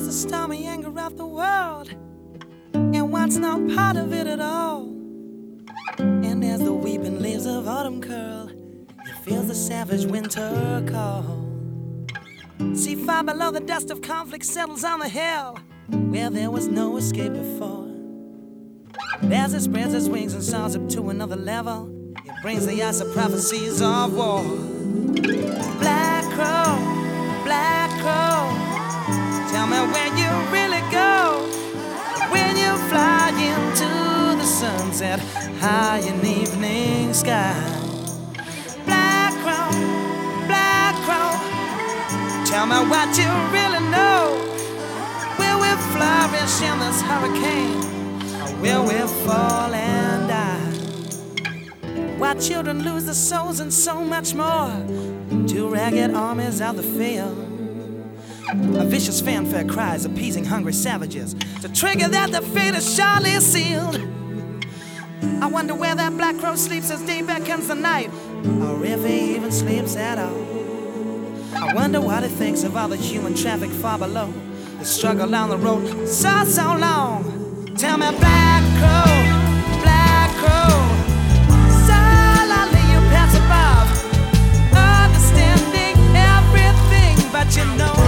the stormy anger of the world and wants no part of it at all. And as the weeping leaves of autumn curl, he feels the savage winter call. See, far below, the dust of conflict settles on the hill where there was no escape before. As it spreads its wings and soars up to another level, it brings the ice of prophecies of war. Black crow, tell me where you really go when you fly into the sunset high in the evening sky. Black crow, tell me what you really know. Will we flourish in this hurricane, or will we fall and die? Why children lose their souls and so much more to ragged armies of the field. A vicious fanfare cries appeasing hungry savages to trigger that the fate is surely sealed. I wonder where that black crow sleeps as day beckons the night, or if he even sleeps at all. I wonder what he thinks of all the human traffic far below, the struggle down the road so long. Tell me, black crow, silently you pass above, understanding everything, but you know